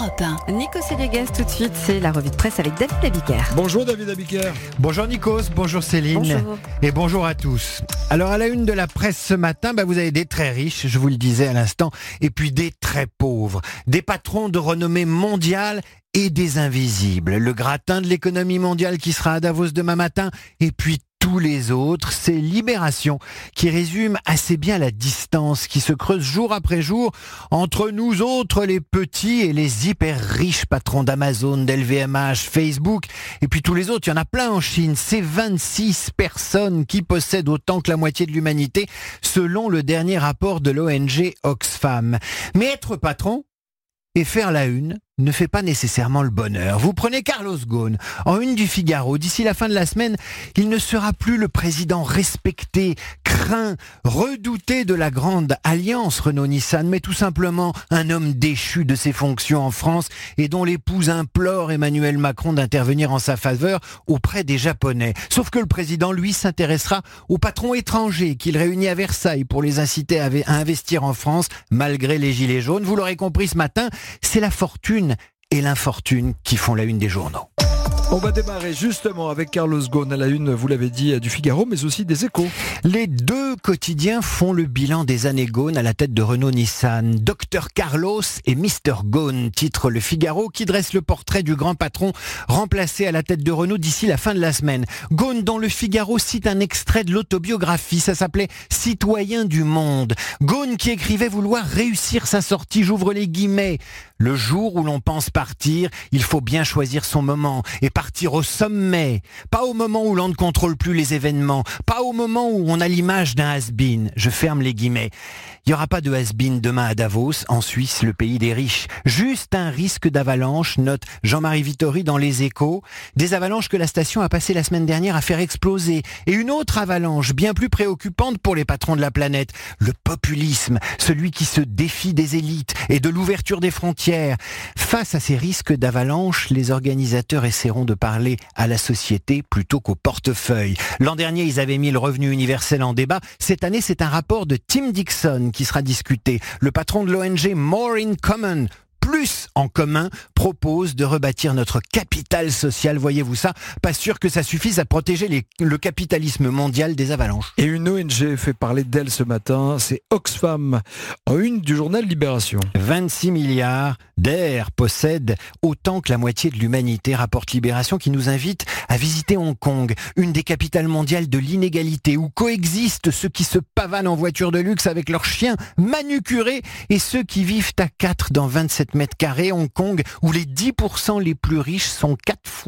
Europe 1. Nico Sénégas, tout de suite, c'est la revue de presse avec David Abiker. Bonjour David Abiker. Bonjour Nikos, bonjour Céline. Bonjour. Et bonjour à tous. Alors à la une de la presse ce matin, vous avez des très riches, je vous le disais à l'instant, et puis des très pauvres. Des patrons de renommée mondiale et des invisibles. Le gratin de l'économie mondiale qui sera à Davos demain matin, et puis tous les autres. C'est Libération qui résume assez bien la distance qui se creuse jour après jour entre nous autres, les petits, et les hyper riches patrons d'Amazon, d'LVMH, Facebook, et puis tous les autres. Il y en a plein en Chine. C'est 26 personnes qui possèdent autant que la moitié de l'humanité, selon le dernier rapport de l'ONG Oxfam. Mais être patron et faire la une ne fait pas nécessairement le bonheur. Vous prenez Carlos Ghosn, en une du Figaro. D'ici la fin de la semaine, il ne sera plus le président respecté, craint, redouté de la grande alliance Renault-Nissan, mais tout simplement un homme déchu de ses fonctions en France et dont l'épouse implore Emmanuel Macron d'intervenir en sa faveur auprès des Japonais. Sauf que le président, lui, s'intéressera aux patrons étrangers qu'il réunit à Versailles pour les inciter à investir en France, malgré les gilets jaunes. Vous l'aurez compris ce matin, c'est la fortune et l'infortune qui font la une des journaux. On va démarrer justement avec Carlos Ghosn à la une, vous l'avez dit, du Figaro, mais aussi des Échos. Les deux quotidiens font le bilan des années Ghosn à la tête de Renault-Nissan. Dr Carlos et Mr Ghosn, titre le Figaro, qui dresse le portrait du grand patron remplacé à la tête de Renault d'ici la fin de la semaine. Ghosn, dont le Figaro cite un extrait de l'autobiographie, ça s'appelait « Citoyen du monde ». Ghosn qui écrivait vouloir réussir sa sortie, j'ouvre les guillemets. Le jour où l'on pense partir, il faut bien choisir son moment et partir au sommet. Pas au moment où l'on ne contrôle plus les événements, pas au moment où on a l'image d'un has-been. Je ferme les guillemets. Il n'y aura pas de has-been demain à Davos, en Suisse, le pays des riches. Juste un risque d'avalanche, note Jean-Marie Vittori dans Les Échos. Des avalanches que la station a passé la semaine dernière à faire exploser. Et une autre avalanche, bien plus préoccupante pour les patrons de la planète. Le populisme, celui qui se défie des élites et de l'ouverture des frontières. Face à ces risques d'avalanche, les organisateurs essaieront de parler à la société plutôt qu'au portefeuille. L'an dernier, ils avaient mis le revenu universel en débat. Cette année, c'est un rapport de Tim Dixon qui sera discuté. Le patron de l'ONG More in Common, plus en commun, propose de rebâtir notre capital social. Voyez-vous ça? Pas sûr que ça suffise à protéger le capitalisme mondial des avalanches. Et une ONG fait parler d'elle ce matin, c'est Oxfam, en une du journal Libération. 26 milliards d'air possèdent autant que la moitié de l'humanité, rapporte Libération, qui nous invite à visiter Hong Kong, une des capitales mondiales de l'inégalité, où coexistent ceux qui se pavanent en voiture de luxe avec leurs chiens manucurés et ceux qui vivent à 4 dans 27 mètres carrés. Hong Kong, où les 10% les plus riches sont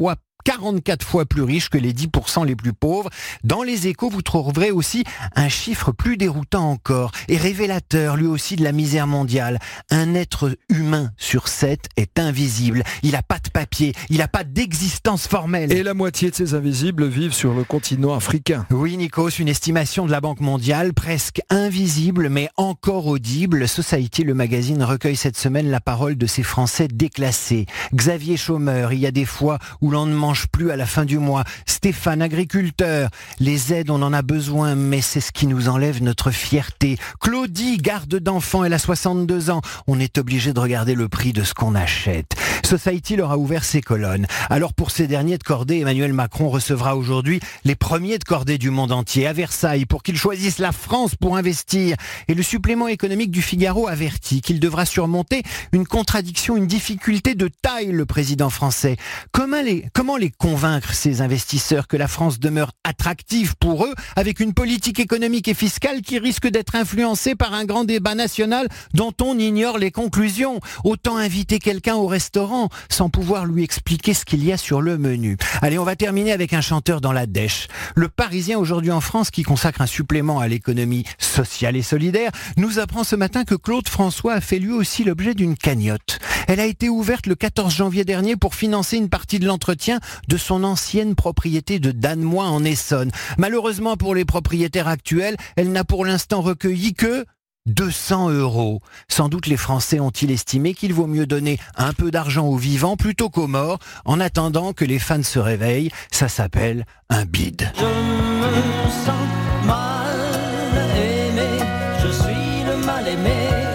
44 fois plus riches que les 10% les plus pauvres. Dans Les Échos, vous trouverez aussi un chiffre plus déroutant encore et révélateur lui aussi de la misère mondiale. Un être humain sur 7 est invisible. Il n'a pas de papier, il n'a pas d'existence formelle. Et la moitié de ces invisibles vivent sur le continent africain. Oui, Nikos, une estimation de la Banque mondiale, presque invisible mais encore audible. Society, le magazine, recueille cette semaine la parole de ces Français déclassés. Xavier, chômeur, il y a des fois où l'on ne mange plus à la fin du mois. Stéphane, agriculteur. Les aides, on en a besoin, mais c'est ce qui nous enlève notre fierté. Claudie, garde d'enfants, elle a 62 ans. On est obligé de regarder le prix de ce qu'on achète. Society leur a ouvert ses colonnes. Alors pour ces derniers de cordée, Emmanuel Macron recevra aujourd'hui les premiers de cordée du monde entier à Versailles pour qu'ils choisissent la France pour investir. Et le supplément économique du Figaro avertit qu'il devra surmonter une contradiction, une difficulté de taille, le président français. Comment les convaincre, ces investisseurs, que la France demeure attractive pour eux, avec une politique économique et fiscale qui risque d'être influencée par un grand débat national dont on ignore les conclusions? Autant inviter quelqu'un au restaurant sans pouvoir lui expliquer ce qu'il y a sur le menu. Allez, on va terminer avec un chanteur dans la dèche. Le Parisien aujourd'hui en France, qui consacre un supplément à l'économie sociale et solidaire, nous apprend ce matin que Claude François a fait lui aussi l'objet d'une cagnotte. Elle a été ouverte le 14 janvier dernier pour financer une partie de l'entretien de son ancienne propriété de Danemois en Essonne. Malheureusement pour les propriétaires actuels, elle n'a pour l'instant recueilli que 200 €. Sans doute les Français ont-ils estimé qu'il vaut mieux donner un peu d'argent aux vivants plutôt qu'aux morts, en attendant que les fans se réveillent. Ça s'appelle un bide. Je me sens mal aimé, je suis le mal aimé. Mais nous on l'aime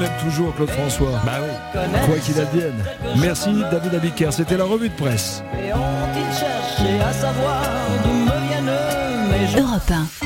toujours, Claude François. Bah oui. Quoi qu'il advienne. Merci David Abiker, c'était la revue de presse. Et ont-ils cherché à savoir d'où me viennent mes Europe 1.